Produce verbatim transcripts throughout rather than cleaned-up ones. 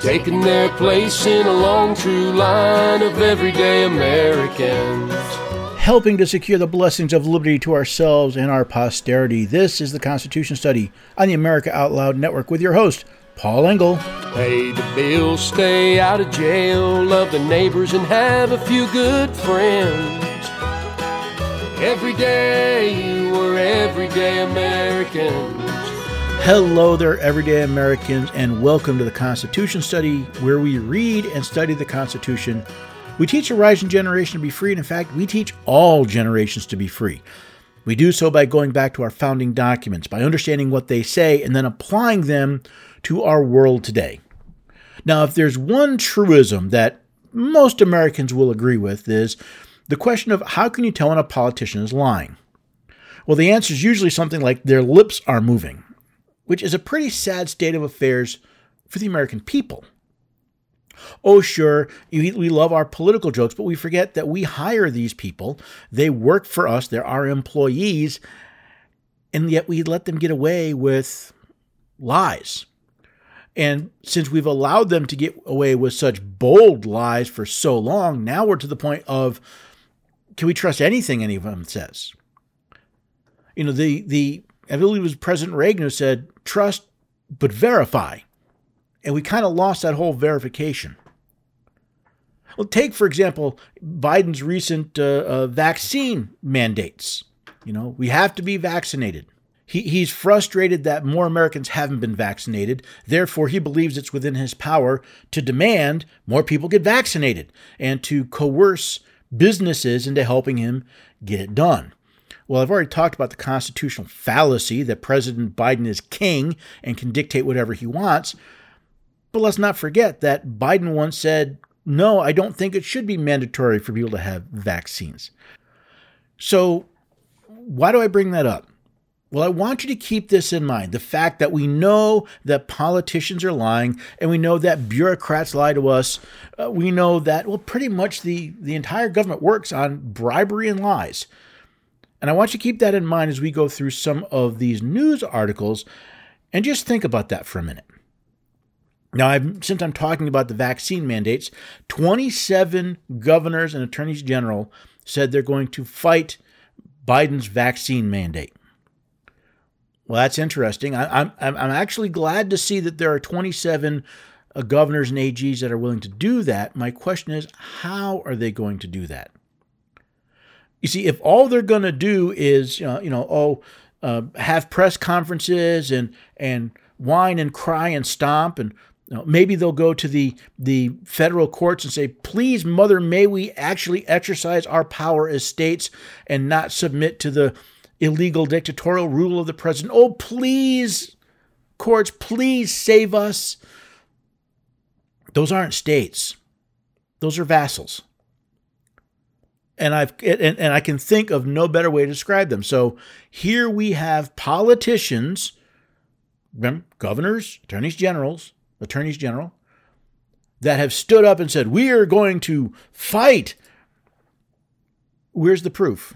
taking their place in a long, true line of everyday Americans. Helping to secure the blessings of liberty to ourselves and our posterity. This is the Constitution Study on the America Out Loud Network with your host, Paul Engel. Pay the bills, stay out of jail, love the neighbors, and have a few good friends. Every day you were everyday Americans. Hello there, everyday Americans, and welcome to the Constitution Study, where we read and study the Constitution. We teach a rising generation to be free, and in fact, we teach all generations to be free. We do so by going back to our founding documents, by understanding what they say, and then applying them to our world today. Now, if there's one truism that most Americans will agree with, is the question of how can you tell when a politician is lying? Well, the answer is usually something like their lips are moving, which is a pretty sad state of affairs for the American people. Oh, sure, we love our political jokes, but we forget that we hire these people. They work for us. They're our employees. And yet we let them get away with lies. And since we've allowed them to get away with such bold lies for so long, now we're to the point of, can we trust anything any of them says? You know, the, the I believe it was President Reagan who said, trust but verify. And we kind of lost that whole verification. Well, take, for example, Biden's recent uh, uh, vaccine mandates. You know, we have to be vaccinated. He, he's frustrated that more Americans haven't been vaccinated. Therefore, he believes it's within his power to demand more people get vaccinated and to coerce businesses into helping him get it done. Well, I've already talked about the constitutional fallacy that President Biden is king and can dictate whatever he wants. But let's not forget that Biden once said, no, I don't think it should be mandatory for people to have vaccines. So why do I bring that up? Well, I want you to keep this in mind. The fact that we know that politicians are lying and we know that bureaucrats lie to us. Uh, we know that, well, pretty much the, the entire government works on bribery and lies. And I want you to keep that in mind as we go through some of these news articles and just think about that for a minute. Now, I've, since I'm talking about the vaccine mandates, twenty-seven governors and attorneys general said they're going to fight Biden's vaccine mandate. Well, that's interesting. I, I'm I'm actually glad to see that there are twenty-seven uh, governors and A Gs that are willing to do that. My question is, how are they going to do that? You see, if all they're going to do is, uh, you know, oh, uh, have press conferences and and whine and cry and stomp, and you know, maybe they'll go to the the federal courts and say, please, Mother, may we actually exercise our power as states and not submit to the illegal dictatorial rule of the president. Oh, please, courts, please save us. Those aren't states. Those are vassals. And I've and, and I can think of no better way to describe them. So here we have politicians, remember, governors, attorneys generals, attorneys general, that have stood up and said, we are going to fight. Where's the proof?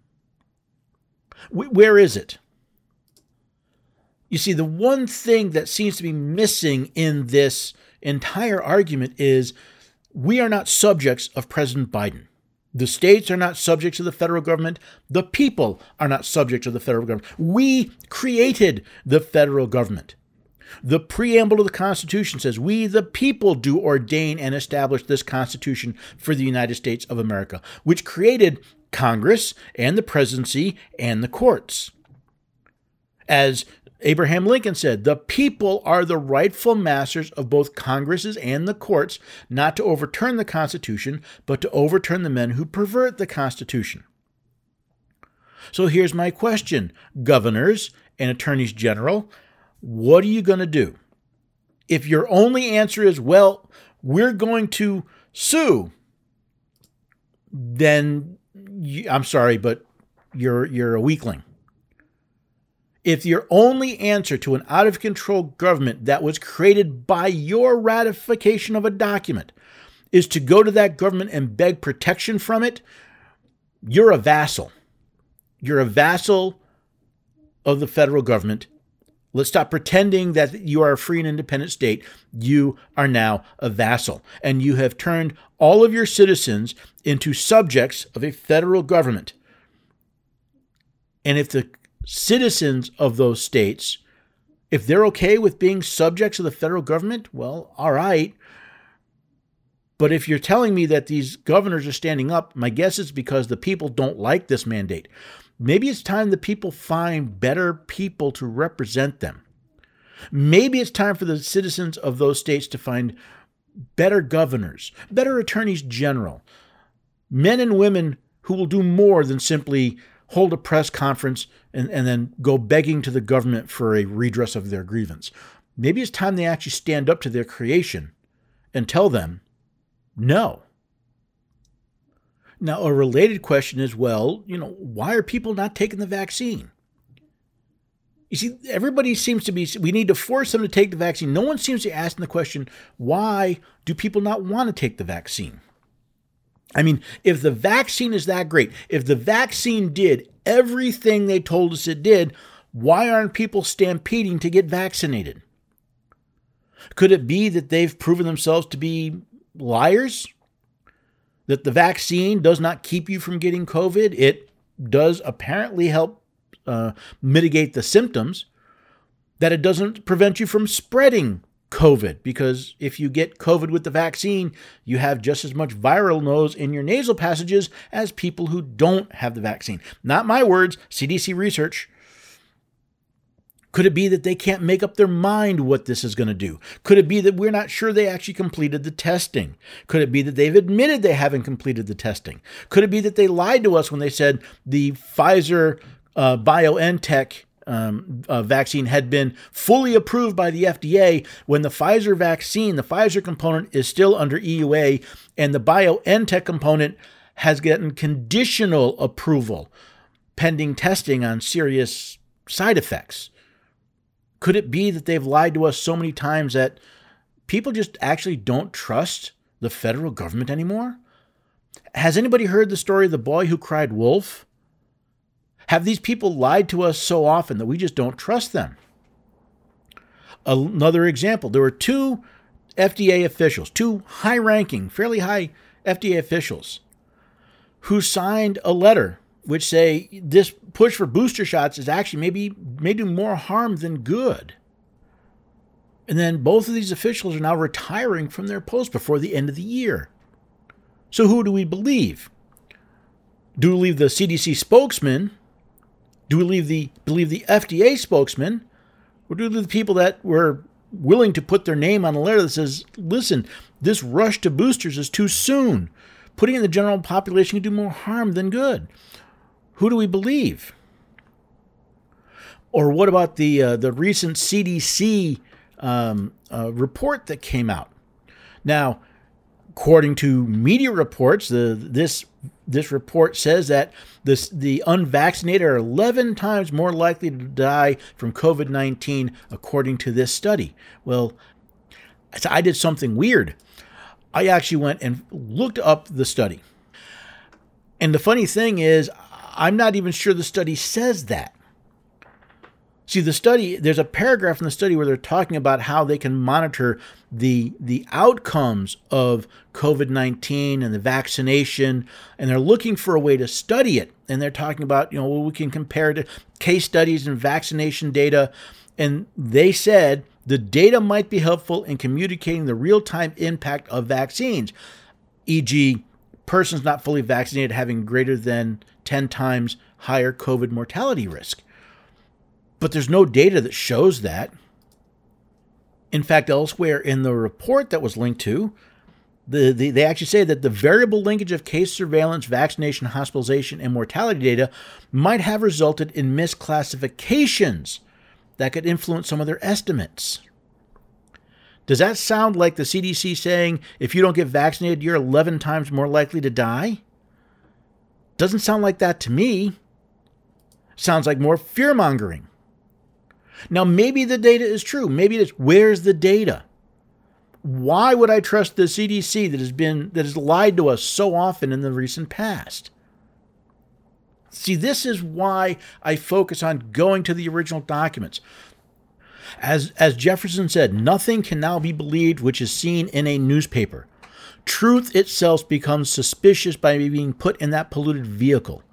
Where is it? You see, the one thing that seems to be missing in this entire argument is we are not subjects of President Biden. The states are not subject to the federal government. The people are not subject to the federal government. We created the federal government. The preamble to the Constitution says, we, the people, do ordain and establish this Constitution for the United States of America, which created Congress and the presidency and the courts. As Abraham Lincoln said, the people are the rightful masters of both Congresses and the courts, not to overturn the Constitution, but to overturn the men who pervert the Constitution. So here's my question, governors and attorneys general, what are you going to do? If your only answer is, well, we're going to sue, then you, I'm sorry, but you're you're a weakling. If your only answer to an out-of-control government that was created by your ratification of a document is to go to that government and beg protection from it, you're a vassal. You're a vassal of the federal government, Let's stop pretending that you are a free and independent state. You are now a vassal, and you have turned all of your citizens into subjects of a federal government. And if the citizens of those states, if they're okay with being subjects of the federal government, well, all right. But if you're telling me that these governors are standing up, my guess is because the people don't like this mandate. Maybe it's time the people find better people to represent them. Maybe it's time for the citizens of those states to find better governors, better attorneys general, men and women who will do more than simply hold a press conference and, and then go begging to the government for a redress of their grievance. Maybe it's time they actually stand up to their creation and tell them, no. Now, a related question is, well, you know, why are people not taking the vaccine? You see, everybody seems to be, we need to force them to take the vaccine. No one seems to be asking the question, why do people not want to take the vaccine? I mean, if the vaccine is that great, if the vaccine did everything they told us it did, why aren't people stampeding to get vaccinated? Could it be that they've proven themselves to be liars? That the vaccine does not keep you from getting COVID? It does apparently help uh, mitigate the symptoms. That it doesn't prevent you from spreading COVID, because if you get COVID with the vaccine, you have just as much viral loads in your nasal passages as people who don't have the vaccine. Not my words, C D C research. Could it be that they can't make up their mind what this is going to do? Could it be that we're not sure they actually completed the testing? Could it be that they've admitted they haven't completed the testing? Could it be that they lied to us when they said the Pfizer uh, BioNTech um, uh, vaccine had been fully approved by the F D A when the Pfizer vaccine, the Pfizer component, is still under E U A, and the BioNTech component has gotten conditional approval pending testing on serious side effects? Could it be that they've lied to us so many times that people just actually don't trust the federal government anymore? Has anybody heard the story of the boy who cried wolf? Have these people lied to us so often that we just don't trust them? Another example, there were two F D A officials, two high-ranking, fairly high F D A officials, who signed a letter which say this push for booster shots is actually maybe may do more harm than good. And then both of these officials are now retiring from their posts before the end of the year. So who do we believe? Do we believe the C D C spokesman? Do we believe the, believe the F D A spokesman? Or do we believe the people that were willing to put their name on a letter that says, listen, this rush to boosters is too soon. Putting in the general population can do more harm than good. Who do we believe? Or what about the uh, the recent C D C um, uh, report that came out? Now, according to media reports, the this this report says that this the unvaccinated are eleven times more likely to die from COVID nineteen, according to this study. Well, I did something weird. I actually went and looked up the study. And the funny thing is, I'm not even sure the study says that. See, the study, there's a paragraph in the study where they're talking about how they can monitor the the outcomes of COVID nineteen and the vaccination, and they're looking for a way to study it. And they're talking about, you know, well, we can compare to case studies and vaccination data. And they said the data might be helpful in communicating the real-time impact of vaccines, for example, persons not fully vaccinated having greater than ten times higher COVID mortality risk. But there's no data that shows that. In fact, elsewhere in the report that was linked to, the, the, they actually say that the variable linkage of case surveillance, vaccination, hospitalization, and mortality data might have resulted in misclassifications that could influence some of their estimates. Does that sound like the C D C saying, if you don't get vaccinated, you're eleven times more likely to die? Doesn't sound like that to me. Sounds like more fear-mongering. Now, maybe the data is true. Maybe it is. Where's the data? Why would I trust the C D C that has been that has lied to us so often in the recent past? See, this is why I focus on going to the original documents. As, as Jefferson said, nothing can now be believed which is seen in a newspaper. Truth itself becomes suspicious by being put in that polluted vehicle.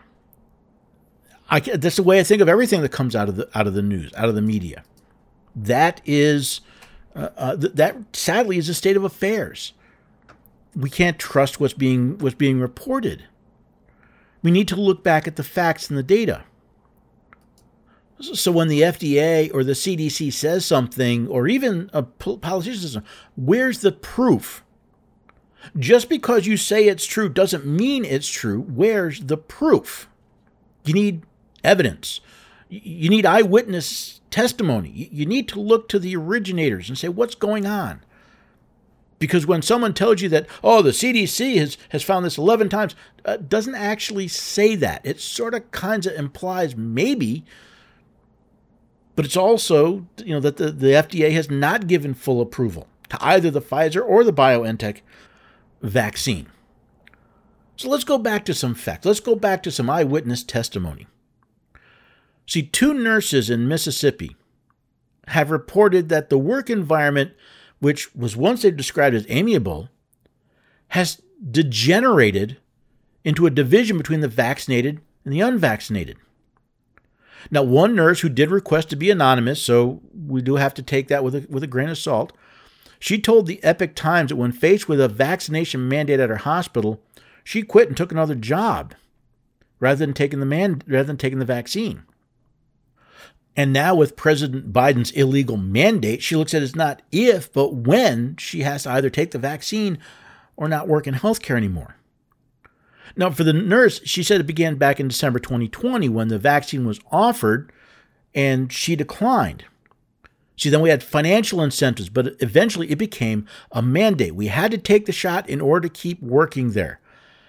I, that's the way I think of everything that comes out of the out of the news, out of the media. That is, uh, uh, th- that sadly is a state of affairs. We can't trust what's being what's being reported. We need to look back at the facts and the data. So when the F D A or the C D C says something, or even a politician says something, where's the proof? Just because you say it's true doesn't mean it's true. Where's the proof? You need evidence. You need eyewitness testimony. You need to look to the originators and say, what's going on? Because when someone tells you that, oh, the C D C has, has found this eleven times, uh, doesn't actually say that. It sort of kind of implies maybe, but it's also, you know, that the, the F D A has not given full approval to either the Pfizer or the BioNTech vaccine. So let's go back to some facts. Let's go back to some eyewitness testimony. See, two nurses in Mississippi have reported that the work environment, which was once they described as amiable, has degenerated into a division between the vaccinated and the unvaccinated. Now, one nurse who did request to be anonymous, so we do have to take that with a, with a grain of salt, she told the Epoch Times that when faced with a vaccination mandate at her hospital, she quit and took another job rather than taking the man rather than taking the vaccine. And now with President Biden's illegal mandate, she looks at it as not if, but when she has to either take the vaccine or not work in healthcare anymore. Now, for the nurse, she said it began back in December twenty twenty when the vaccine was offered and she declined. See, then we had financial incentives, but eventually it became a mandate. We had to take the shot in order to keep working there.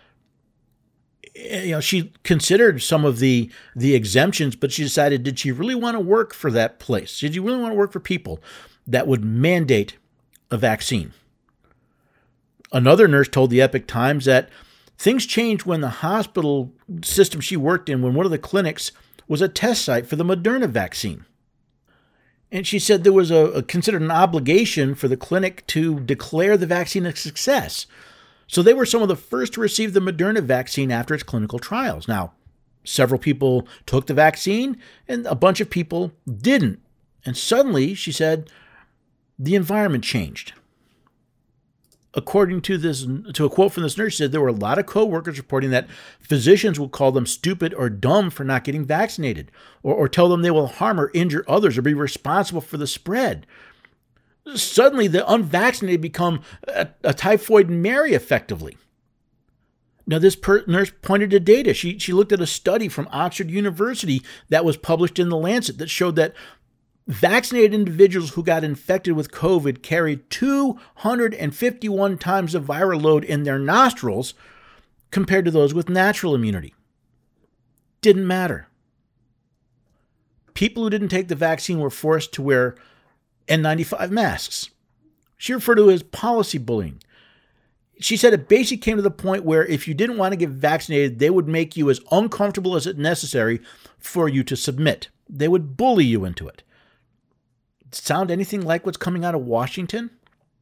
You know, she considered some of the, the exemptions, but she decided, did she really want to work for that place? Did you really want to work for people that would mandate a vaccine? Another nurse told the Epoch Times that things changed when the hospital system she worked in, when one of the clinics was a test site for the Moderna vaccine. And she said there was a, a considered an obligation for the clinic to declare the vaccine a success. So they were some of the first to receive the Moderna vaccine after its clinical trials. Now, several people took the vaccine and a bunch of people didn't. And suddenly, she said, the environment changed. According to this, to a quote from this nurse, she said there were a lot of coworkers reporting that physicians will call them stupid or dumb for not getting vaccinated, or, or tell them they will harm or injure others or be responsible for the spread. Suddenly, the unvaccinated become a, a typhoid Mary, effectively. Now, this per- nurse pointed to data. She, she looked at a study from Oxford University that was published in The Lancet that showed that vaccinated individuals who got infected with COVID carried two hundred fifty-one times the viral load in their nostrils compared to those with natural immunity. Didn't matter. People who didn't take the vaccine were forced to wear N ninety-five masks. She referred to it as policy bullying. She said it basically came to the point where if you didn't want to get vaccinated, they would make you as uncomfortable as it necessary for you to submit. They would bully you into it. Sound anything like what's coming out of Washington?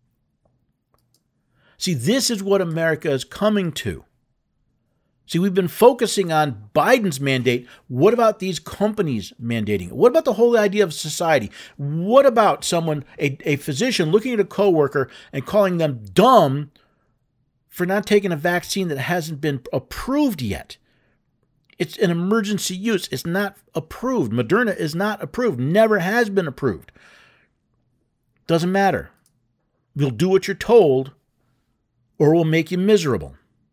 See, this is what America is coming to. See, we've been focusing on Biden's mandate. What about these companies mandating it? What about the whole idea of society? What about someone, a, a physician, looking at a coworker and calling them dumb for not taking a vaccine that hasn't been approved yet? It's an emergency use. It's not approved. Moderna is not approved. Never has been approved. Doesn't matter. We'll do what you're told, or we'll make you miserable.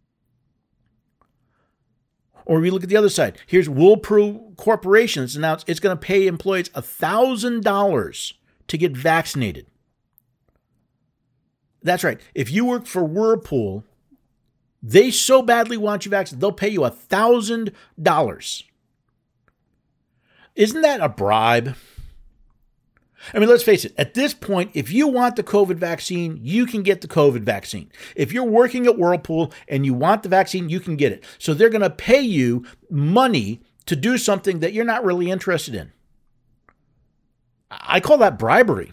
Or we look at the other side. Here's Whirlpool Corporation that's announced it's going to pay employees one thousand dollars to get vaccinated. That's right. If you work for Whirlpool, they so badly want you vaccinated, they'll pay you one thousand dollars. Isn't that a bribe? I mean, let's face it. At this point, if you want the COVID vaccine, you can get the COVID vaccine. If you're working at Whirlpool and you want the vaccine, you can get it. So they're going to pay you money to do something that you're not really interested in. I call that bribery.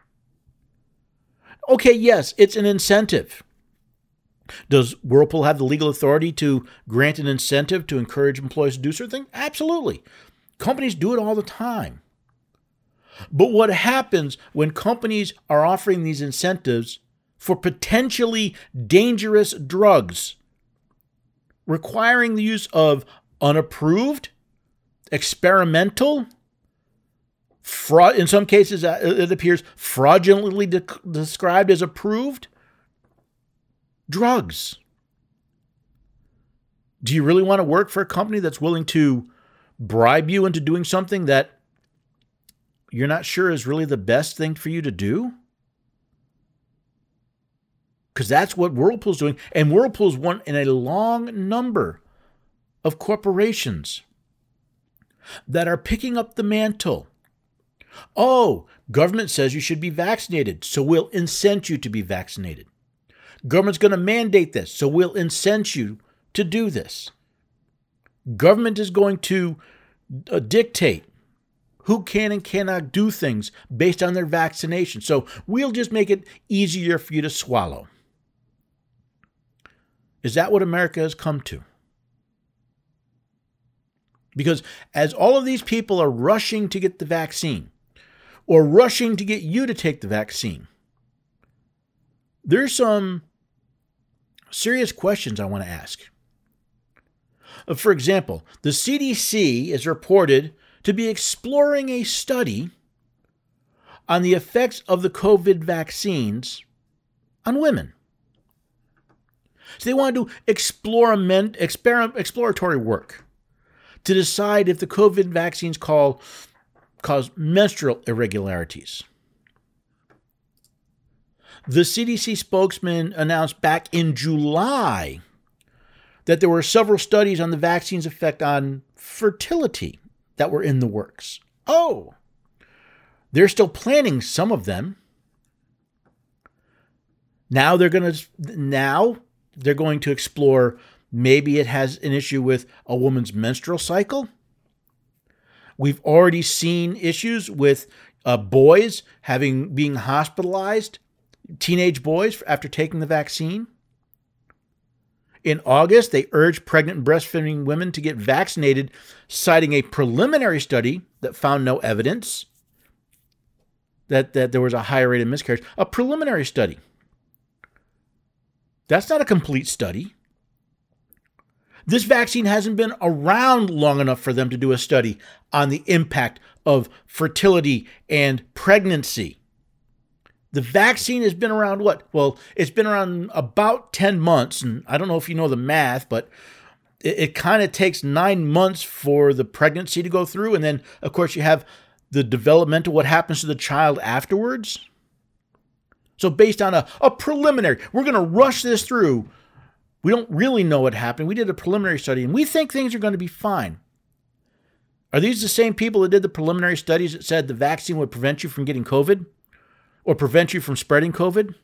Okay, yes, it's an incentive. Does Whirlpool have the legal authority to grant an incentive to encourage employees to do certain things? Absolutely. Companies do it all the time. But what happens when companies are offering these incentives for potentially dangerous drugs, requiring the use of unapproved, experimental, fraud, in some cases it appears fraudulently de- described as approved drugs? Do you really want to work for a company that's willing to bribe you into doing something that you're not sure is really the best thing for you to do? Because that's what Whirlpool's doing. And Whirlpool's one in a long number of corporations that are picking up the mantle. Oh, government says you should be vaccinated, so we'll incent you to be vaccinated. Government's going to mandate this, so we'll incent you to do this. Government is going to uh, dictate who can and cannot do things based on their vaccination. So we'll just make it easier for you to swallow. Is that what America has come to? Because as all of these people are rushing to get the vaccine, or rushing to get you to take the vaccine, there's some serious questions I want to ask. For example, the C D C is reported to be exploring a study on the effects of the COVID vaccines on women. So they want to do experiment, experiment, exploratory work to decide if the COVID vaccines call, cause menstrual irregularities. The C D C spokesman announced back in July that there were several studies on the vaccine's effect on fertility that were in the works. Oh, they're still planning some of them. Now they're going to now they're going to explore maybe it has an issue with a woman's menstrual cycle. We've already seen issues with uh, boys having being hospitalized, teenage boys after taking the vaccine. In August, they urged pregnant and breastfeeding women to get vaccinated, citing a preliminary study that found no evidence that, that there was a higher rate of miscarriage. A preliminary study. That's not a complete study. This vaccine hasn't been around long enough for them to do a study on the impact of fertility and pregnancy. The vaccine has been around what? Well, it's been around about ten months, and I don't know if you know the math, but it, it kind of takes nine months for the pregnancy to go through, and then, of course, you have the developmental, what happens to the child afterwards. So based on a, a preliminary, we're going to rush this through. We don't really know what happened. We did a preliminary study, and we think things are going to be fine. Are these the same people that did the preliminary studies that said the vaccine would prevent you from getting COVID? Or prevent you from spreading COVID?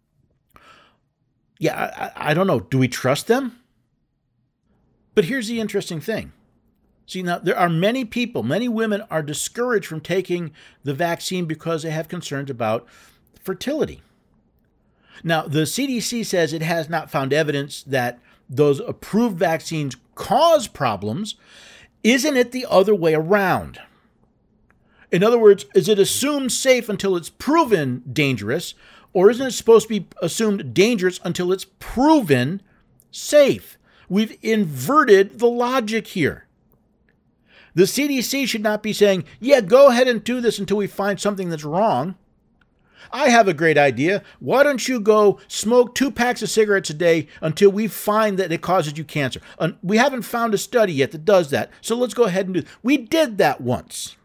Yeah, I, I don't know. Do we trust them? But here's the interesting thing. See, now there are many people, many women are discouraged from taking the vaccine because they have concerns about fertility. Now, the C D C says it has not found evidence that those approved vaccines cause problems. Isn't it the other way around? In other words, is it assumed safe until it's proven dangerous, or isn't it supposed to be assumed dangerous until it's proven safe? We've inverted the logic here. The C D C should not be saying, yeah, go ahead and do this until we find something that's wrong. I have a great idea. Why don't you go smoke two packs of cigarettes a day until we find that it causes you cancer? And we haven't found a study yet that does that, so let's go ahead and do it. We did that once.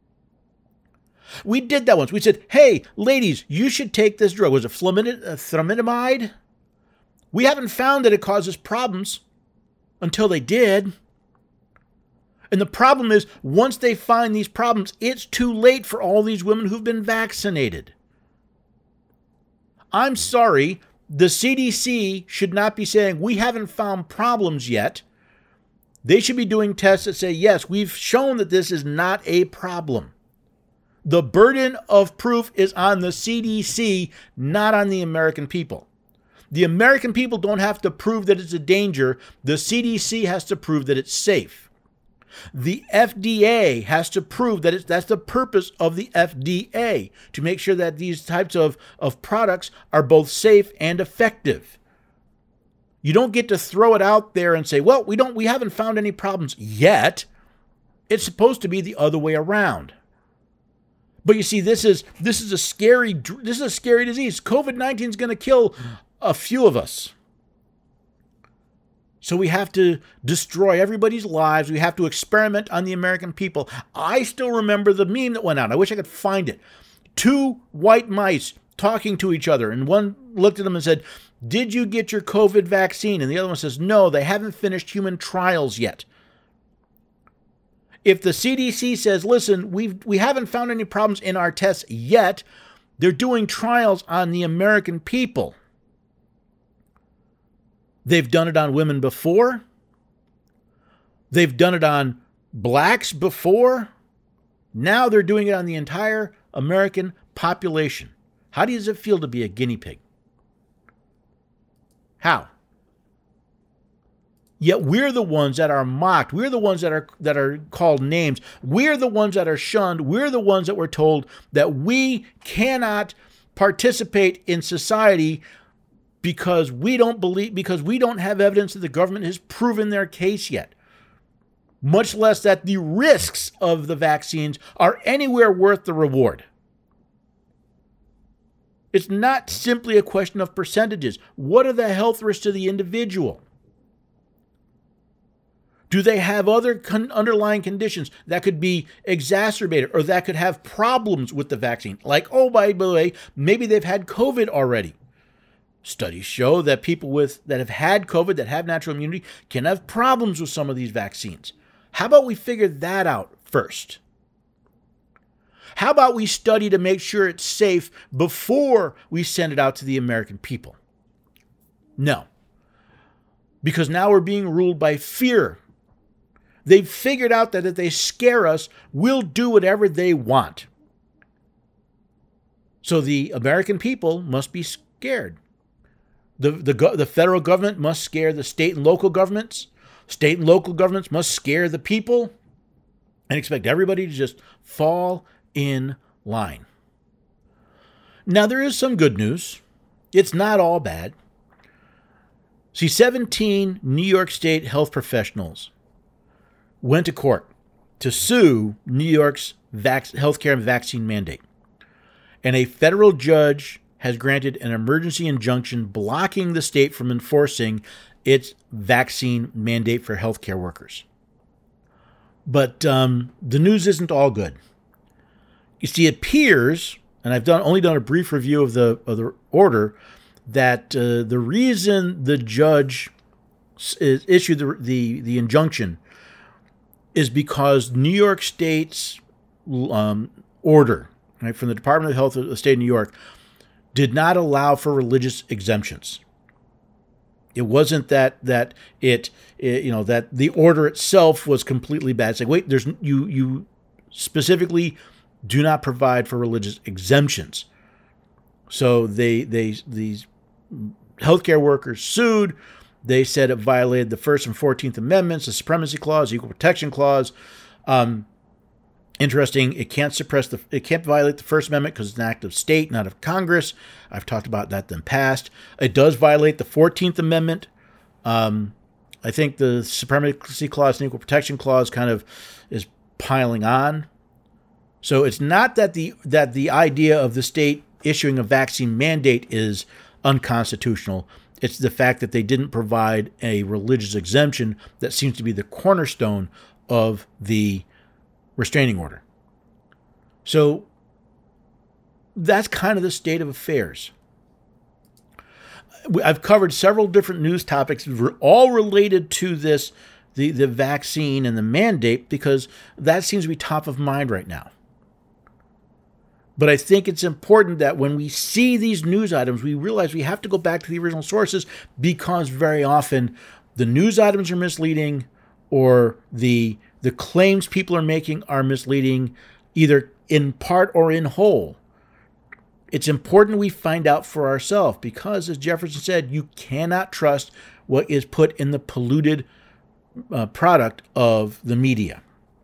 We did that once. We said, hey, ladies, you should take this drug. Was it thalidomide? We haven't found that it causes problems until they did. And the problem is, once they find these problems, it's too late for all these women who've been vaccinated. I'm sorry, the C D C should not be saying, we haven't found problems yet. They should be doing tests that say, yes, we've shown that this is not a problem. The burden of proof is on the C D C, not on the American people. The American people don't have to prove that it's a danger. The C D C has to prove that it's safe. The F D A has to prove that it's, that's the purpose of the F D A, to make sure that these types of, of products are both safe and effective. You don't get to throw it out there and say, well, we don't, we haven't found any problems yet. It's supposed to be the other way around. But you see, this is this is a scary this is a scary disease. COVID nineteen is going to kill a few of us. So we have to destroy everybody's lives. We have to experiment on the American people. I still remember the meme that went out. I wish I could find it. Two white mice talking to each other, and one looked at them and said, "Did you get your COVID vaccine?" And the other one says, "No, they haven't finished human trials yet." If the C D C says, listen, we've, we haven't found any problems in our tests yet, they're doing trials on the American people. They've done it on women before. They've done it on blacks before. Now they're doing it on the entire American population. How does it feel to be a guinea pig? How? Yet we're the ones that are mocked. We're the ones that are that are called names. We're the ones that are shunned. We're the ones that we're told that we cannot participate in society because we don't believe, because we don't have evidence that the government has proven their case yet. Much less that the risks of the vaccines are anywhere worth the reward. It's not simply a question of percentages. What are the health risks to the individual? Do they have other con- underlying conditions that could be exacerbated or that could have problems with the vaccine? Like, oh, by the way, maybe they've had COVID already. Studies show that people with that have had COVID, that have natural immunity, can have problems with some of these vaccines. How about we figure that out first? How about we study to make sure it's safe before we send it out to the American people? No. Because now we're being ruled by fear. They've figured out that if they scare us, we'll do whatever they want. So the American people must be scared. The, the, the federal government must scare the state and local governments. State and local governments must scare the people and expect everybody to just fall in line. Now, there is some good news. It's not all bad. See, seventeen New York State health professionals went to court to sue New York's vac- healthcare and vaccine mandate. And a federal judge has granted an emergency injunction blocking the state from enforcing its vaccine mandate for healthcare workers. But um, the news isn't all good. You see, it appears, and I've done only done a brief review of the of the order, that uh, the reason the judge is, issued the, the the injunction is because New York State's um, order, right, from the Department of Health of the state of New York, did not allow for religious exemptions. It wasn't that that it, it you know that the order itself was completely bad. It's like, wait, there's you you specifically do not provide for religious exemptions. So they they these healthcare workers sued. They said it violated the First and Fourteenth Amendments, the Supremacy Clause, Equal Protection Clause. Um, interesting, it can't suppress the, it can't violate the First Amendment because it's an act of state, not of Congress. I've talked about that in the past. It does violate the Fourteenth Amendment. Um, I think the Supremacy Clause and Equal Protection Clause kind of is piling on. So it's not that the that the idea of the state issuing a vaccine mandate is unconstitutional. It's the fact that they didn't provide a religious exemption that seems to be the cornerstone of the restraining order. So that's kind of the state of affairs. I've covered several different news topics, all related to this, the, the vaccine and the mandate, because that seems to be top of mind right now. But I think it's important that when we see these news items, we realize we have to go back to the original sources, because very often the news items are misleading, or the the claims people are making are misleading, either in part or in whole. It's important we find out for ourselves because, as Jefferson said, you cannot trust what is put in the polluted uh, product of the media.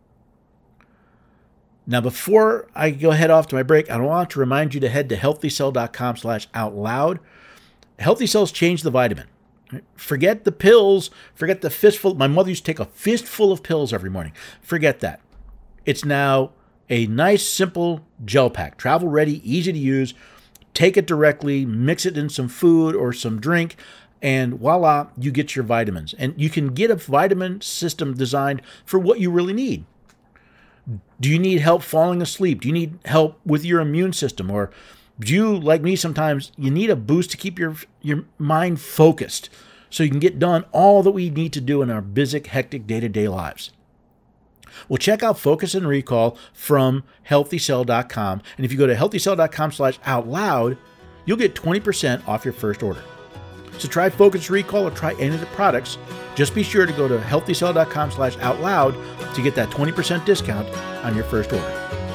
Now, before I go head off to my break, I want to remind you to head to healthycell.com slash out loud. Healthy Cells change the vitamin. Forget the pills. Forget the fistful. My mother used to take a fistful of pills every morning. Forget that. It's now a nice, simple gel pack. Travel ready, easy to use. Take it directly, mix it in some food or some drink, and voila, you get your vitamins. And you can get a vitamin system designed for what you really need. Do you need help falling asleep? Do you need help with your immune system? Or do you, like me sometimes, you need a boost to keep your, your mind focused so you can get done all that we need to do in our busy, hectic day-to-day lives? Well, check out Focus and Recall from healthy cell dot com. And if you go to healthycell.com slash out loud, you'll get twenty percent off your first order. So try Focus Recall or try any of the products. Just be sure to go to healthycell.com slash out loud to get that twenty percent discount on your first order.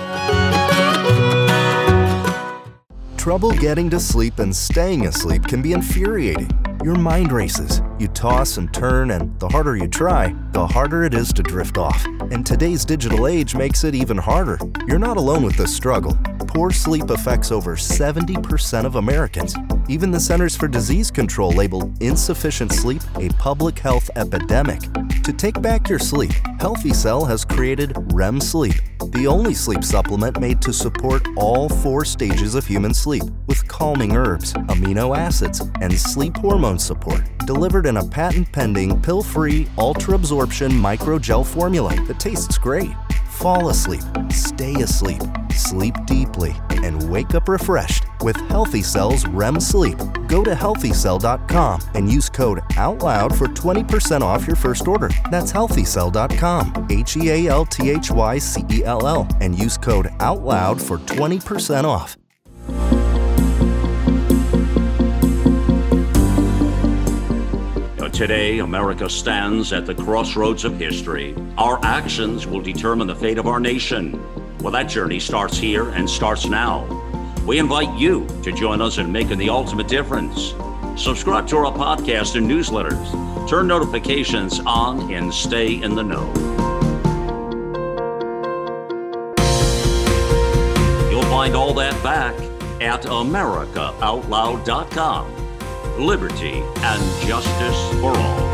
Trouble getting to sleep and staying asleep can be infuriating. Your mind races. You toss and turn, and the harder you try, the harder it is to drift off. And today's digital age makes it even harder. You're not alone with this struggle. Poor sleep affects over seventy percent of Americans. Even the Centers for Disease Control labeled insufficient sleep a public health epidemic. To take back your sleep, Healthy Cell has created R E M Sleep, the only sleep supplement made to support all four stages of human sleep with calming herbs, amino acids, and sleep hormone support, delivered in a patent-pending, pill-free, ultra-absorption microgel formula that tastes great. Fall asleep, stay asleep, sleep deeply, and wake up refreshed with Healthy Cell's R E M Sleep. Go to healthy cell dot com and use code OUTLOUD for twenty percent off your first order. That's healthy cell dot com, H E A L T H Y C E L L, and use code OUTLOUD for twenty percent off. Today, America stands at the crossroads of history. Our actions will determine the fate of our nation. Well, that journey starts here and starts now. We invite you to join us in making the ultimate difference. Subscribe to our podcast and newsletters. Turn notifications on and stay in the know. You'll find all that back at america out loud dot com. Liberty and justice for all.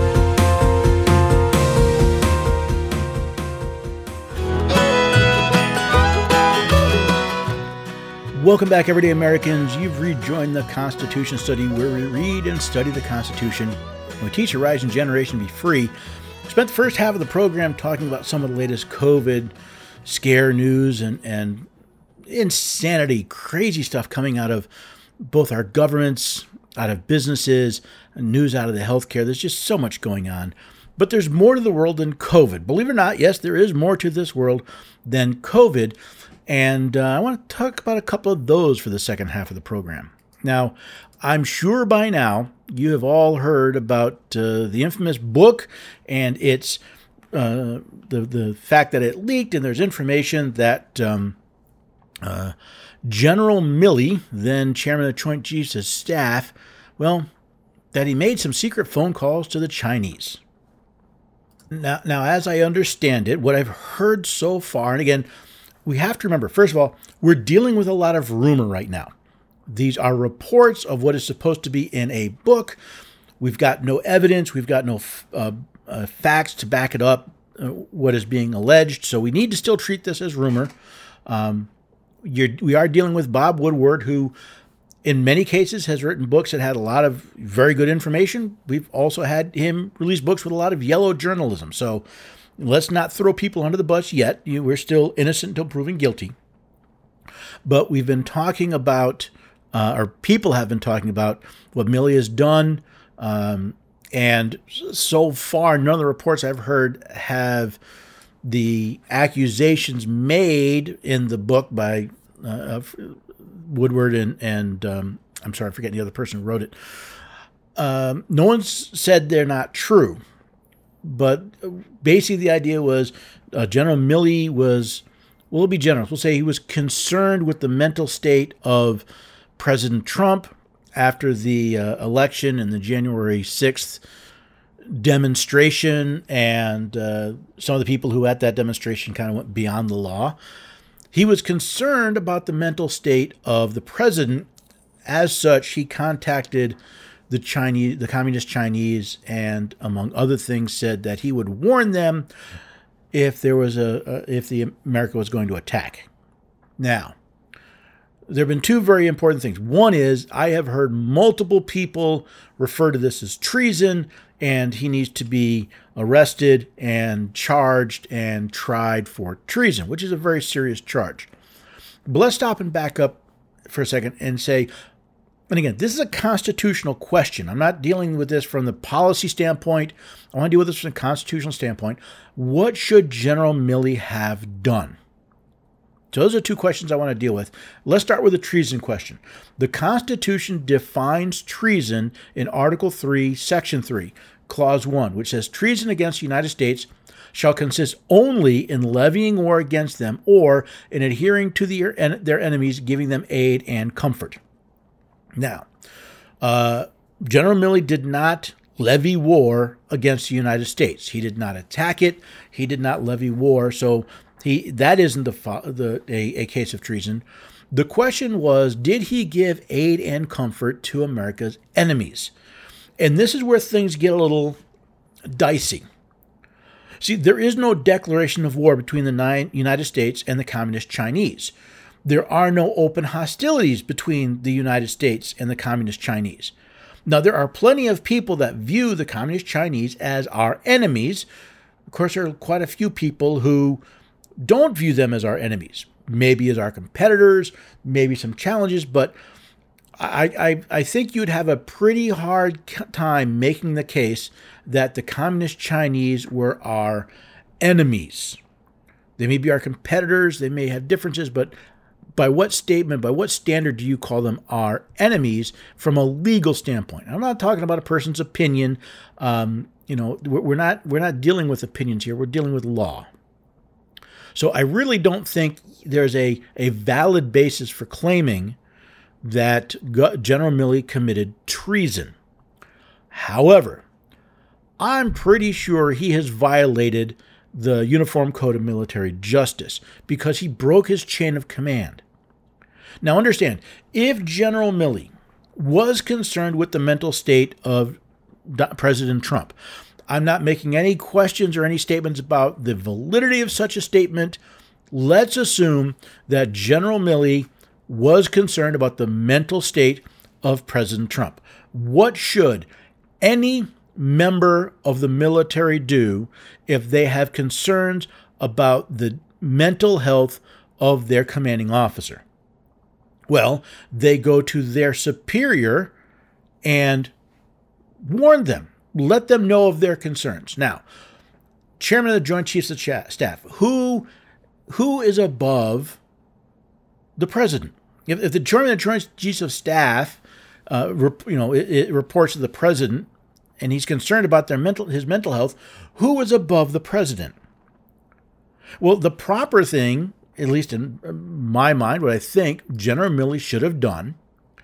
Welcome back, everyday Americans. You've rejoined the Constitution Study, where we read and study the Constitution. And we teach a rising generation to be free. We spent the first half of the program talking about some of the latest COVID scare news and, and insanity, crazy stuff coming out of both our governments, out of businesses, news out of the healthcare. There's just so much going on. But there's more to the world than COVID. Believe it or not, yes, there is more to this world than COVID. And uh, I want to talk about a couple of those for the second half of the program. Now, I'm sure by now you have all heard about uh, the infamous book and its uh, the the fact that it leaked, and there's information that um, uh, General Milley, then chairman of the Joint Chiefs of Staff, well, that he made some secret phone calls to the Chinese. Now, now, as I understand it, what I've heard so far, and again, we have to remember, first of all, we're dealing with a lot of rumor right now. These are reports of what is supposed to be in a book. We've got no evidence. We've got no uh, uh, facts to back it up, uh, what is being alleged. So we need to still treat this as rumor. Um, you're, we are dealing with Bob Woodward, who in many cases has written books that had a lot of very good information. We've also had him release books with a lot of yellow journalism. So let's not throw people under the bus yet. You, we're still innocent until proven guilty. But we've been talking about, uh, or people have been talking about what Milley has done. Um, and so far, none of the reports I've heard have the accusations made in the book by uh, Woodward and, and um, I'm sorry, I forget the other person who wrote it. Um, no one's said they're not true. But basically the idea was uh, General Milley was we'll be generous. We'll say he was concerned with the mental state of President Trump after the uh, election and the January sixth demonstration, and uh, some of the people who at that demonstration kind of went beyond the law. He was concerned about the mental state of the president. As such, he contacted the Chinese, the Communist Chinese, and among other things, said that he would warn them if there was a, a if the America was going to attack. Now, there have been two very important things. One is I have heard multiple people refer to this as treason, and he needs to be arrested and charged and tried for treason, which is a very serious charge. But let's stop and back up for a second and say, and again, this is a constitutional question. I'm not dealing with this from the policy standpoint. I want to deal with this from a constitutional standpoint. What should General Milley have done? So those are two questions I want to deal with. Let's start with the treason question. The Constitution defines treason in Article three, Section three, Clause one, which says treason against the United States shall consist only in levying war against them or in adhering to the, their enemies, giving them aid and comfort. Now, uh, General Milley did not levy war against the United States. He did not attack it. He did not levy war. So he that isn't the, the a, a case of treason. The question was, did he give aid and comfort to America's enemies? And this is where things get a little dicey. See, there is no declaration of war between the United States and the Communist Chinese. There are no open hostilities between the United States and the Communist Chinese. Now, there are plenty of people that view the Communist Chinese as our enemies. Of course, there are quite a few people who don't view them as our enemies, maybe as our competitors, maybe some challenges, but I, I, I think you'd have a pretty hard time making the case that the Communist Chinese were our enemies. They may be our competitors, they may have differences, but by what statement, by what standard do you call them our enemies from a legal standpoint? I'm not talking about a person's opinion. Um, you know, we're not we're not dealing with opinions here. We're dealing with law. So I really don't think there's a, a valid basis for claiming that General Milley committed treason. However, I'm pretty sure he has violated the Uniform Code of Military Justice because he broke his chain of command. Now understand, if General Milley was concerned with the mental state of President Trump, I'm not making any questions or any statements about the validity of such a statement. Let's assume that General Milley was concerned about the mental state of President Trump. What should any member of the military do if they have concerns about the mental health of their commanding officer? Well, they go to their superior and warn them, let them know of their concerns. Now, Chairman of the Joint Chiefs of Staff, who, who is above the president? If, if the Chairman of the Joint Chiefs of Staff, uh, rep, you know, it, it reports to the president, and he's concerned about their mental, his mental health, who is above the president? Well, the proper thing, at least in my mind, what I think General Milley should have done,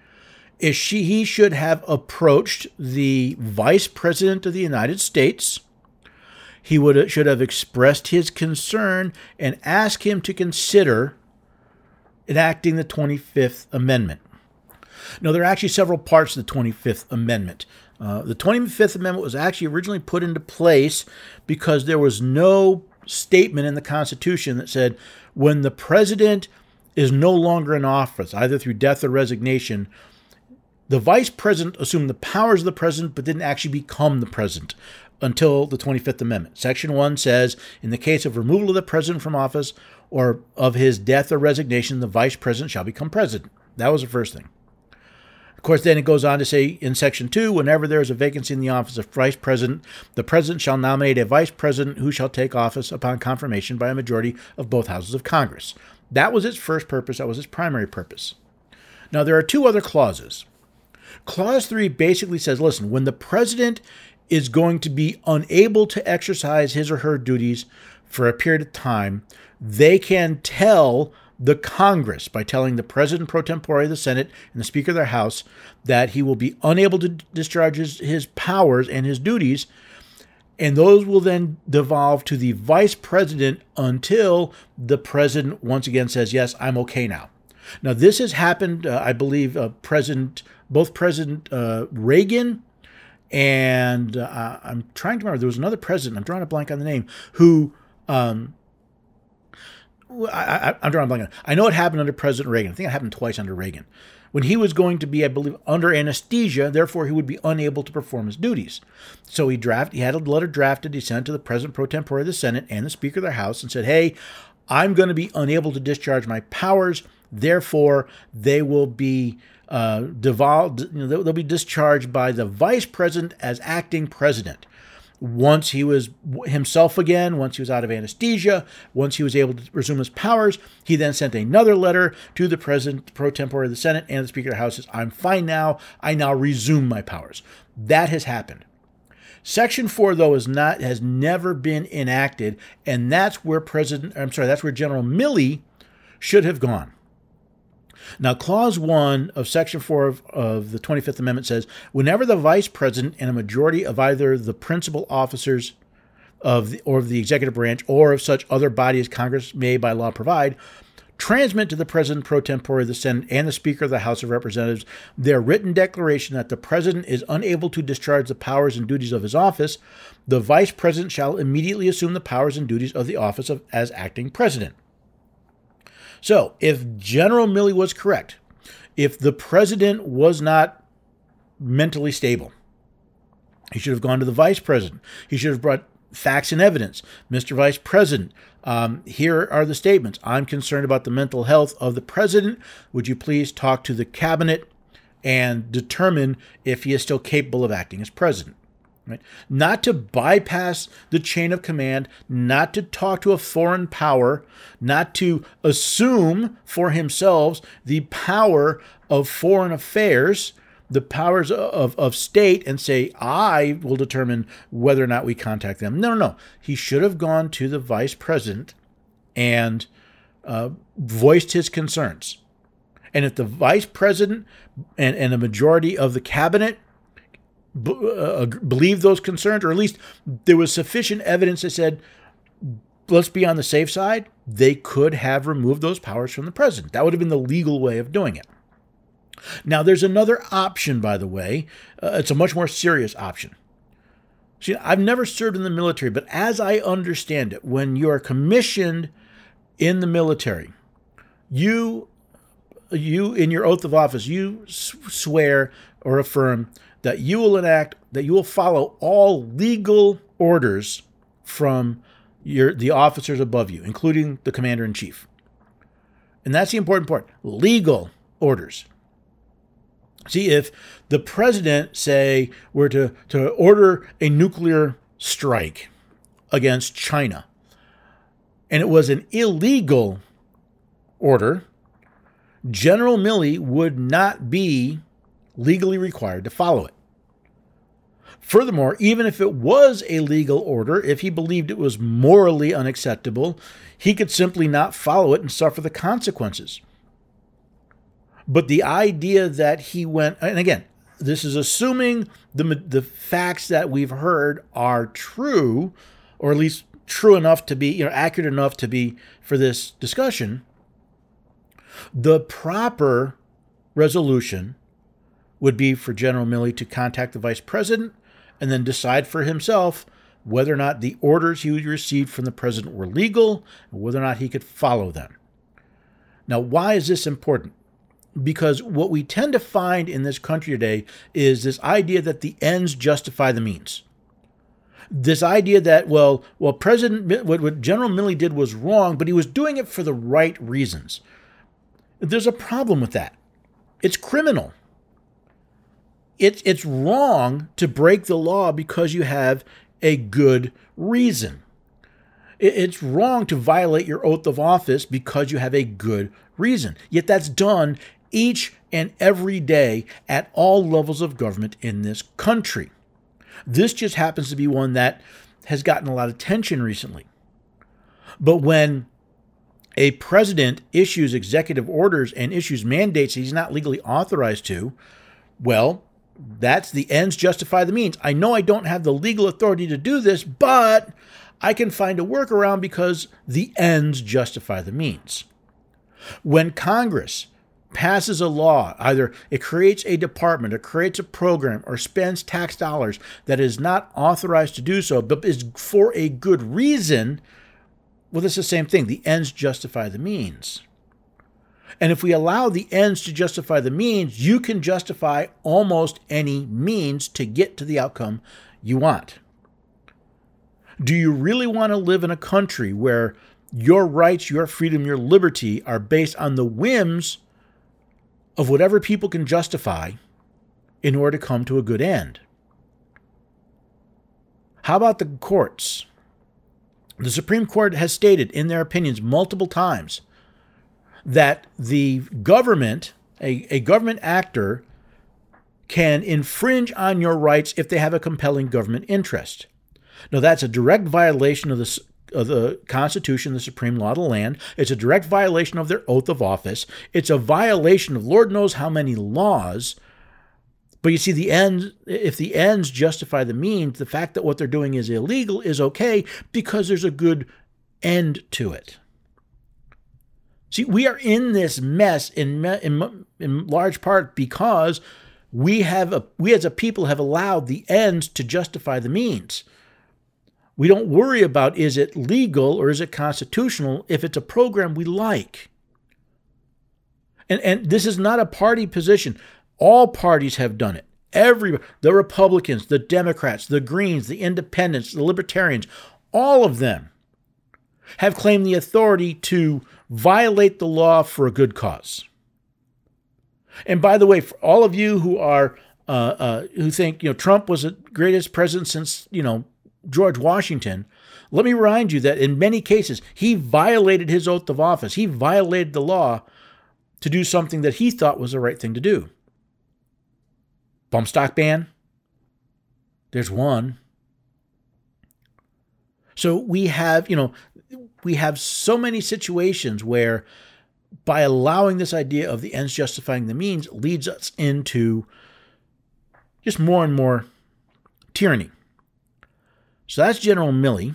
is she he should have approached the Vice President of the United States. He would should have expressed his concern and asked him to consider enacting the twenty-fifth Amendment. Now, there are actually several parts of the twenty-fifth Amendment. Uh, the twenty-fifth Amendment was actually originally put into place because there was no statement in the Constitution that said when the president is no longer in office, either through death or resignation, the vice president assumed the powers of the president but didn't actually become the president until the twenty-fifth Amendment. Section one says, in the case of removal of the president from office or of his death or resignation, the vice president shall become president. That was the first thing. Of course, then it goes on to say in Section two, whenever there is a vacancy in the office of Vice President, the President shall nominate a Vice President who shall take office upon confirmation by a majority of both houses of Congress. That was its first purpose. That was its primary purpose. Now, there are two other clauses. Clause three basically says, listen, when the President is going to be unable to exercise his or her duties for a period of time, they can tell the Congress, by telling the President pro tempore of the Senate and the Speaker of their House, that he will be unable to discharge his, his powers and his duties, and those will then devolve to the Vice President until the President once again says, yes, I'm okay now. Now, this has happened, uh, I believe, uh, President, both President uh, Reagan and uh, I'm trying to remember, there was another president, I'm drawing a blank on the name, who, um, I, I, I'm drawing a blank on. I know it happened under President Reagan. I think it happened twice under Reagan. When he was going to be, I believe, under anesthesia, therefore he would be unable to perform his duties. So he draft, he had a letter drafted, he sent to the President pro tempore of the Senate and the Speaker of their House and said, hey, I'm going to be unable to discharge my powers, therefore they will be uh, devolved, you know, they'll, they'll be discharged by the Vice President as acting President. Once he was himself again, once he was out of anesthesia, once he was able to resume his powers, he then sent another letter to the President pro tempore of the Senate and the Speaker of the House. Says, I'm fine now. I now resume my powers. That has happened. Section four, though, is not has never been enacted, and that's where President I'm sorry, that's where General Milley should have gone. Now, Clause one of Section four of, of the twenty-fifth Amendment says, whenever the Vice President and a majority of either the principal officers of the, or of the executive branch or of such other body as Congress may by law provide, transmit to the President pro tempore of the Senate and the Speaker of the House of Representatives their written declaration that the President is unable to discharge the powers and duties of his office, the Vice President shall immediately assume the powers and duties of the office of as acting President. So, if General Milley was correct, if the President was not mentally stable, he should have gone to the Vice President. He should have brought facts and evidence. Mister Vice President, um, here are the statements. I'm concerned about the mental health of the President. Would you please talk to the Cabinet and determine if he is still capable of acting as President? Right? Not to bypass the chain of command, not to talk to a foreign power, not to assume for himself the power of foreign affairs, the powers of, of state, and say, I will determine whether or not we contact them. No, no, no. He should have gone to the Vice President and uh, voiced his concerns. And if the Vice President and, and a majority of the Cabinet b- uh, believed those concerns, or at least there was sufficient evidence that said, let's be on the safe side, they could have removed those powers from the President. That would have been the legal way of doing it. Now, there's another option, by the way. Uh, it's a much more serious option. See, I've never served in the military, but as I understand it, when you are commissioned in the military, you, you in your oath of office, you swear or affirm that you will enact, that you will follow all legal orders from your the officers above you, including the commander-in-chief. And that's the important part. Legal orders. See, if the president, say, were to, to order a nuclear strike against China, and it was an illegal order, General Milley would not be legally required to follow it. Furthermore, even if it was a legal order, if he believed it was morally unacceptable, he could simply not follow it and suffer the consequences. But the idea that he went, and again, this is assuming the the facts that we've heard are true, or at least true enough to be, you know, accurate enough to be for this discussion. The proper resolution would be for General Milley to contact the Vice President and then decide for himself whether or not the orders he received from the President were legal and whether or not he could follow them. Now, why is this important? Because what we tend to find in this country today is this idea that the ends justify the means. This idea that, well, well, President, what, what General Milley did was wrong, but he was doing it for the right reasons. There's a problem with that. It's criminal. It's it's wrong to break the law because you have a good reason. It's wrong to violate your oath of office because you have a good reason. Yet that's done each and every day at all levels of government in this country. This just happens to be one that has gotten a lot of attention recently. But when a president issues executive orders and issues mandates he's not legally authorized to, well, that's the ends justify the means. I know I don't have the legal authority to do this, but I can find a workaround because the ends justify the means. When Congress passes a law, either it creates a department or creates a program or spends tax dollars that is not authorized to do so, but is for a good reason, well, it's the same thing. The ends justify the means. And if we allow the ends to justify the means, you can justify almost any means to get to the outcome you want. Do you really want to live in a country where your rights, your freedom, your liberty are based on the whims of whatever people can justify in order to come to a good end? How about the courts? The Supreme Court has stated in their opinions multiple times that the government, a, a government actor, can infringe on your rights if they have a compelling government interest. Now, that's a direct violation of the, of the Constitution, the supreme law of the land. It's a direct violation of their oath of office. It's a violation of Lord knows how many laws. But you see, the ends, if the ends justify the means, the fact that what they're doing is illegal is okay because there's a good end to it. See, we are in this mess in in, in large part because we have a, we as a people have allowed the ends to justify the means. We don't worry about is it legal or is it constitutional if it's a program we like. And and this is not a party position. All parties have done it. Every the Republicans, the Democrats, the Greens, the Independents, the Libertarians, all of them have claimed the authority to violate the law for a good cause. And by the way, for all of you who are uh, uh, who think you know Trump was the greatest president since you know George Washington, let me remind you that in many cases he violated his oath of office. He violated the law to do something that he thought was the right thing to do. Bump stock ban? There's one. So we have, you know, we have so many situations where by allowing this idea of the ends justifying the means leads us into just more and more tyranny. So that's General Milley.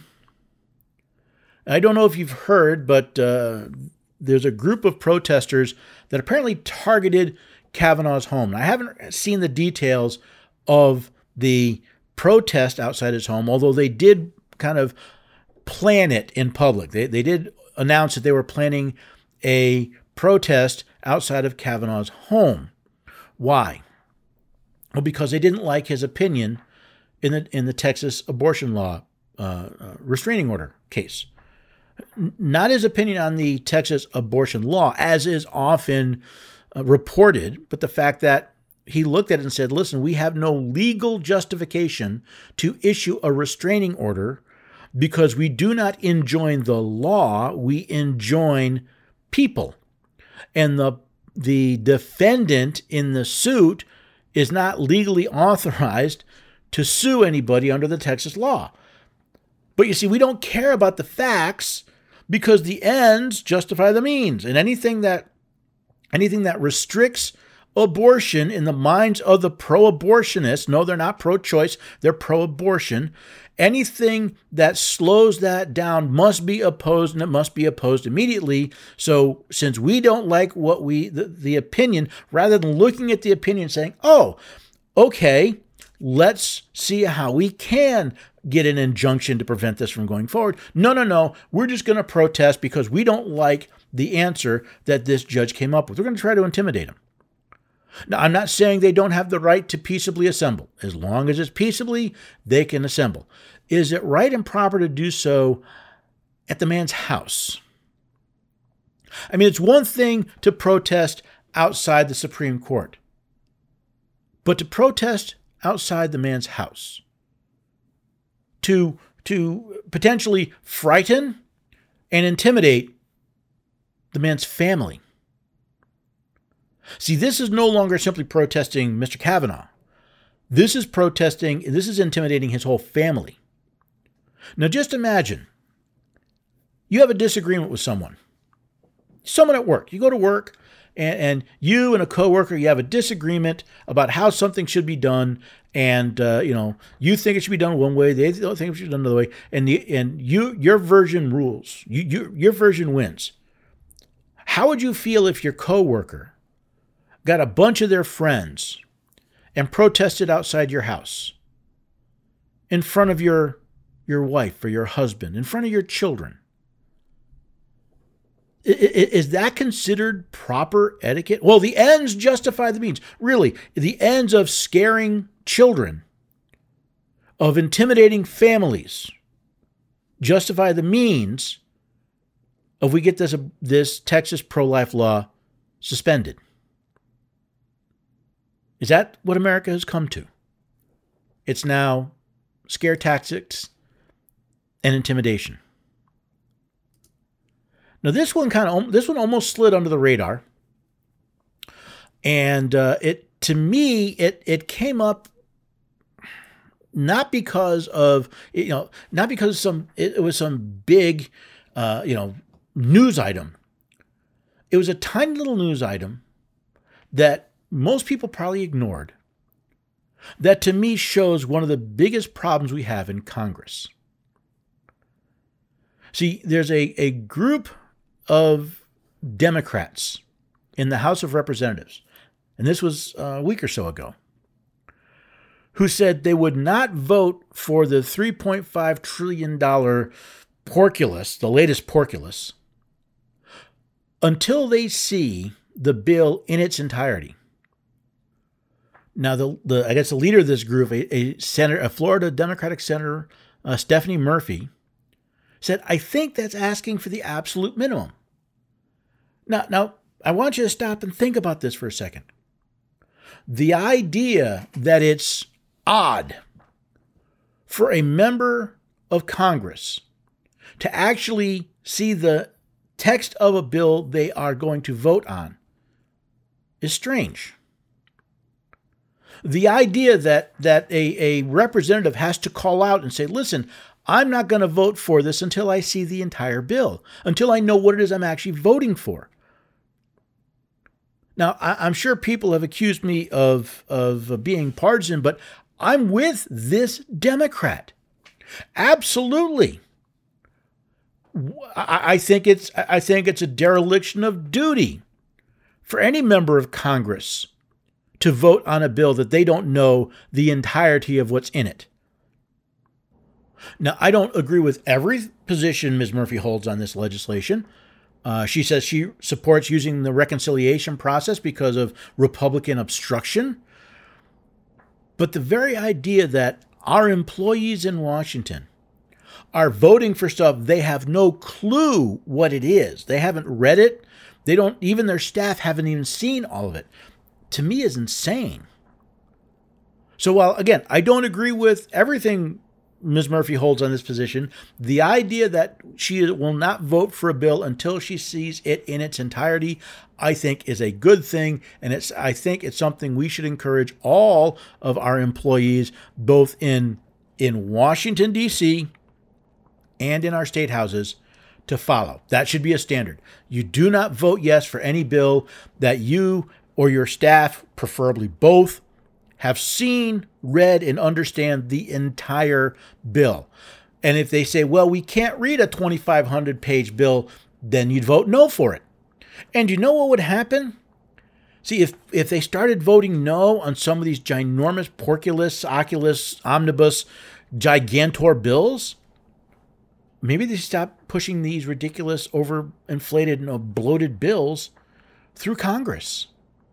I don't know if you've heard, but uh, there's a group of protesters that apparently targeted Kavanaugh's home. Now, I haven't seen the details of the protest outside his home, although they did kind of plan it in public. They they did announce that they were planning a protest outside of Kavanaugh's home. Why? Well, because they didn't like his opinion in the in the Texas abortion law uh, uh, restraining order case. Not his opinion on the Texas abortion law, as is often uh, reported, but the fact that he looked at it and said, listen, we have no legal justification to issue a restraining order because we do not enjoin the law, we enjoin people. And the the defendant in the suit is not legally authorized to sue anybody under the Texas law. But you see, we don't care about the facts because the ends justify the means. And anything that anything that restricts abortion in the minds of the pro-abortionists, no, they're not pro-choice, they're pro-abortion. Anything that slows that down must be opposed, and it must be opposed immediately. So since we don't like what we the, the opinion, rather than looking at the opinion saying, oh, okay, let's see how we can get an injunction to prevent this from going forward. No, no, no. We're just going to protest because we don't like the answer that this judge came up with. We're going to try to intimidate him. Now, I'm not saying they don't have the right to peaceably assemble. As long as it's peaceably, they can assemble. Is it right and proper to do so at the man's house? I mean, it's one thing to protest outside the Supreme Court, but to protest outside the man's house, to, to potentially frighten and intimidate the man's family. See, this is no longer simply protesting Mister Kavanaugh. This is protesting, this is intimidating his whole family. Now just imagine you have a disagreement with someone, someone at work. You go to work, and, and you and a coworker, you have a disagreement about how something should be done, and uh, you know you think it should be done one way, they don't think it should be done another way, and the and you your version rules. You, you your version wins. How would you feel if your coworker got a bunch of their friends and protested outside your house, in front of your your wife or your husband, in front of your children? Is that considered proper etiquette? Well, the ends justify the means. Really, the ends of scaring children, of intimidating families, justify the means of we get this, this Texas pro-life law suspended. Is that what America has come to? It's now scare tactics and intimidation. Now this one kind of this one almost slid under the radar, and uh, it to me it it came up not because of you know not because of some it, it was some big uh, you know news item. It was a tiny little news item that most people probably ignored. That to me shows one of the biggest problems we have in Congress. See, there's a a group of Democrats in the House of Representatives, and this was a week or so ago, who said they would not vote for the three point five trillion dollars porculus, the latest porculus, until they see the bill in its entirety. Now, the, the I guess the leader of this group, a, a senator, a Florida Democratic senator, uh, Stephanie Murphy, said, I think that's asking for the absolute minimum. Now, now, I want you to stop and think about this for a second. The idea that it's odd for a member of Congress to actually see the text of a bill they are going to vote on is strange. The idea that, that a, a representative has to call out and say, listen, I'm not going to vote for this until I see the entire bill, until I know what it is I'm actually voting for. Now, I, I'm sure people have accused me of, of being partisan, but I'm with this Democrat. Absolutely. I, I think it's I think it's a dereliction of duty for any member of Congress to vote on a bill that they don't know the entirety of what's in it. Now, I don't agree with every position Miz Murphy holds on this legislation. Uh, she says she supports using the reconciliation process because of Republican obstruction. But the very idea that our employees in Washington are voting for stuff they have no clue what it is, they haven't read it, they don't, even their staff haven't even seen all of it, to me is insane. So while, again, I don't agree with everything Miz Murphy holds on this position, the idea that she will not vote for a bill until she sees it in its entirety, I think is a good thing. And it's I think it's something we should encourage all of our employees, both in, in Washington, D C and in our state houses, to follow. That should be a standard. You do not vote yes for any bill that you or your staff, preferably both, have seen, read, and understand the entire bill. And if they say, well, we can't read a twenty-five hundred page bill, then you'd vote no for it. And you know what would happen? See, if, if they started voting no on some of these ginormous porculus, oculus, omnibus, gigantor bills, maybe they stop pushing these ridiculous, overinflated, you know, bloated bills through Congress.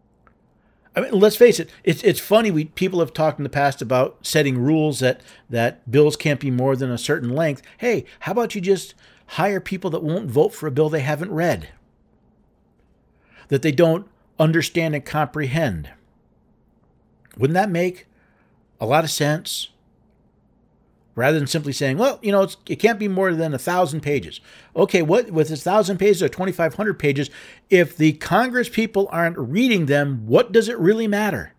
I mean, let's face it. It's it's funny. We people have talked in the past about setting rules that that bills can't be more than a certain length. Hey, how about you just hire people that won't vote for a bill they haven't read, that they don't understand and comprehend? Wouldn't that make a lot of sense? Rather than simply saying, well, you know, it's, it can't be more than a thousand pages. Okay, what with this thousand pages or twenty-five hundred pages, if the Congress people aren't reading them, what does it really matter?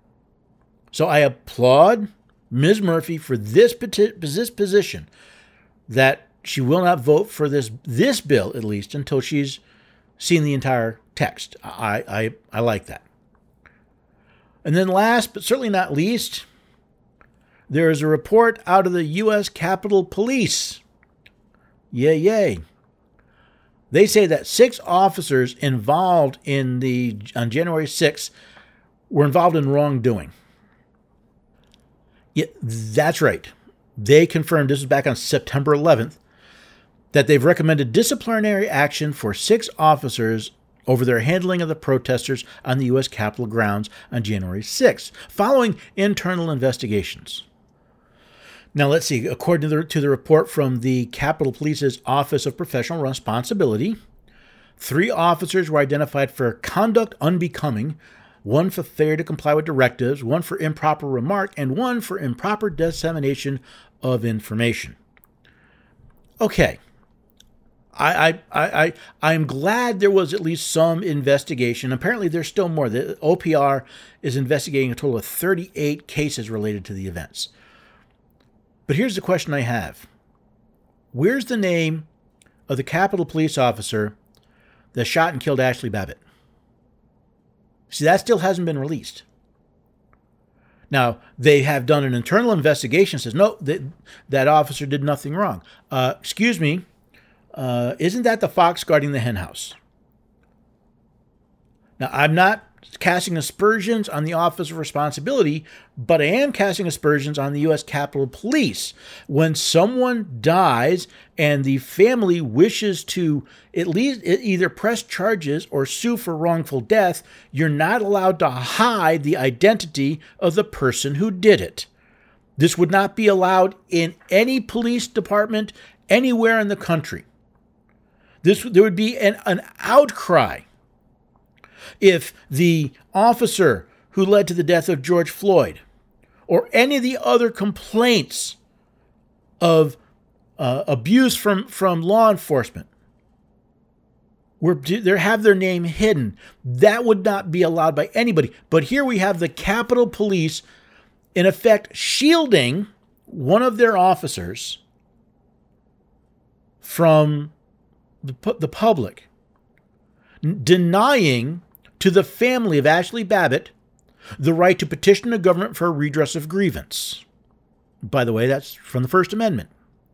So I applaud Miz Murphy for this, this position, that she will not vote for this this bill, at least, until she's seen the entire text. I, I, I like that. And then last, but certainly not least, there is a report out of the U S Capitol Police. Yay, yay. They say that six officers involved in the on January sixth were involved in wrongdoing. Yeah, that's right. They confirmed, this was back on September eleventh, that they've recommended disciplinary action for six officers over their handling of the protesters on the U S Capitol grounds on January sixth, following internal investigations. Now, let's see. According to the, to the report from the Capitol Police's Office of Professional Responsibility, three officers were identified for conduct unbecoming, one for failure to comply with directives, one for improper remark, and one for improper dissemination of information. Okay. I, I, I, I am glad there was at least some investigation. Apparently, there's still more. The O P R is investigating a total of thirty-eight cases related to the events. But here's the question I have. Where's the name of the Capitol Police officer that shot and killed Ashley Babbitt? See, that still hasn't been released. Now, they have done an internal investigation that says, no, that, that officer did nothing wrong. Uh, excuse me, uh, isn't that the fox guarding the hen house? Now, I'm not casting aspersions on the Office of Responsibility, but I am casting aspersions on the U S Capitol Police. When someone dies and the family wishes to at least either press charges or sue for wrongful death, you're not allowed to hide the identity of the person who did it. This would not be allowed in any police department anywhere in the country. This, there would be an, an outcry if the officer who led to the death of George Floyd or any of the other complaints of uh, abuse from, from law enforcement were there have their name hidden, that would not be allowed by anybody. But here we have the Capitol Police, in effect, shielding one of their officers from the, the public, denying to the family of Ashley Babbitt the right to petition the government for a redress of grievance. By the way, that's from the First Amendment.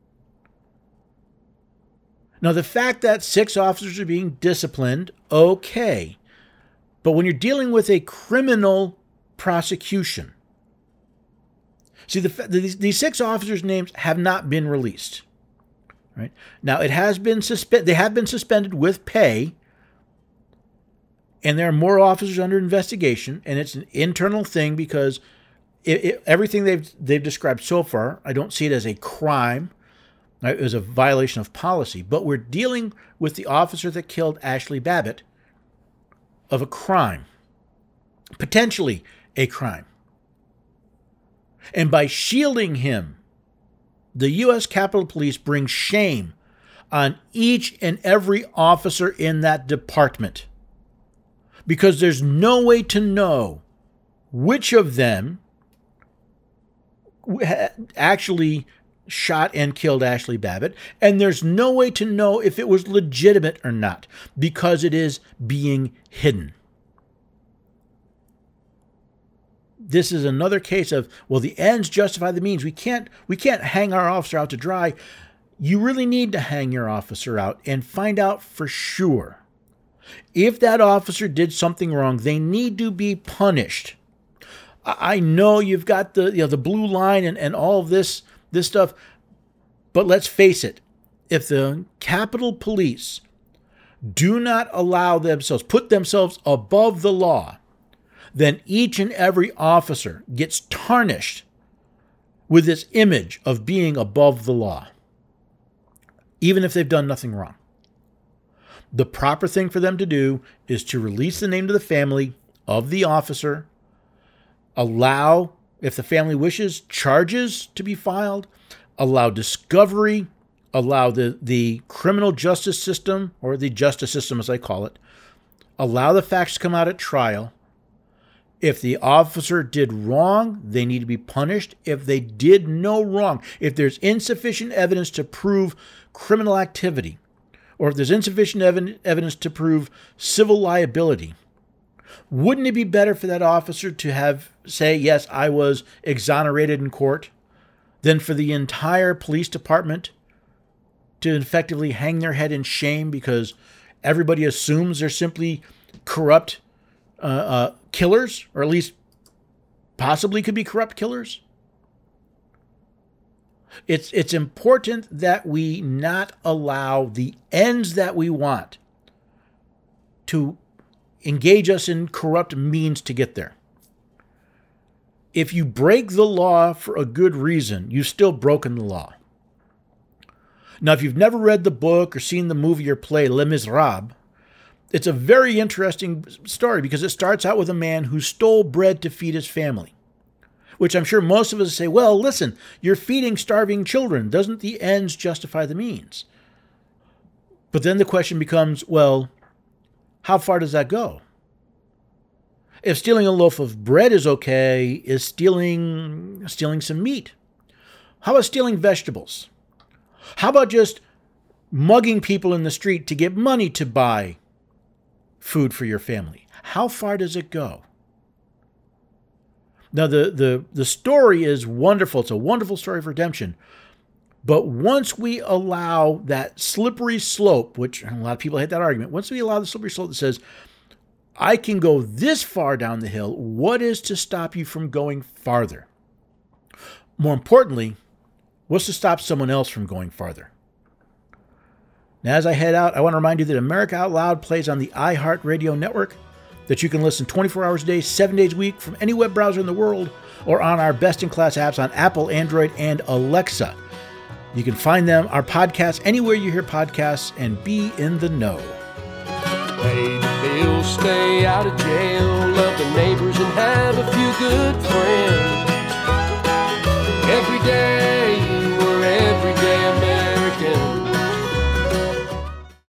Now, the fact that six officers are being disciplined, okay. But when you're dealing with a criminal prosecution, see, the, these, these six officers' names have not been released. Right? Now, it has been suspe- they have been suspended with pay. And there are more officers under investigation, and it's an internal thing because it, it, everything they've they've described so far, I don't see it as a crime. It was a violation of policy. But we're dealing with the officer that killed Ashley Babbitt of a crime, potentially a crime. And by shielding him, the U S Capitol Police brings shame on each and every officer in that department. Because there's no way to know which of them actually shot and killed Ashley Babbitt, and there's no way to know if it was legitimate or not, because it is being hidden. This is another case of, well, the ends justify the means. We can't, we can't hang our officer out to dry. You really need to hang your officer out and find out for sure. If that officer did something wrong, they need to be punished. I know you've got the you know the blue line and, and all of this this stuff, but let's face it, if the Capitol Police do not allow themselves, put themselves above the law, then each and every officer gets tarnished with this image of being above the law, even if they've done nothing wrong. The proper thing for them to do is to release the name to the family of the officer, allow, if the family wishes, charges to be filed, allow discovery, allow the, the criminal justice system, or the justice system as I call it, allow the facts to come out at trial, If the officer did wrong, they need to be punished. If they did no wrong, if there's insufficient evidence to prove criminal activity, or if there's insufficient ev- evidence to prove civil liability, wouldn't it be better for that officer to have, say, yes, I was exonerated in court, than for the entire police department to effectively hang their head in shame because everybody assumes they're simply corrupt uh, uh, killers, or at least possibly could be corrupt killers? It's, it's important that we not allow the ends that we want to engage us in corrupt means to get there. If you break the law for a good reason, you've still broken the law. Now, if you've never read the book or seen the movie or play Les Miserables, it's a very interesting story because it starts out with a man who stole bread to feed his family, which I'm sure most of us say, well, listen, you're feeding starving children. Doesn't the ends justify the means? But then the question becomes, well, how far does that go? If stealing a loaf of bread is okay, is stealing stealing some meat? How about stealing vegetables? How about just mugging people in the street to get money to buy food for your family? How far does it go? Now, the, the, the story is wonderful. It's a wonderful story of redemption. But once we allow that slippery slope, which a lot of people hate that argument, once we allow the slippery slope that says, I can go this far down the hill, what is to stop you from going farther? More importantly, what's to stop someone else from going farther? Now, as I head out, I want to remind you that America Out Loud plays on the iHeartRadio network, that you can listen twenty-four hours a day, seven days a week from any web browser in the world, or on our best-in-class apps on Apple, Android, and Alexa. You can find them, our podcasts, anywhere you hear podcasts, and be in the know. Pay the bills, stay out of jail, love the neighbors, and have a few good friends.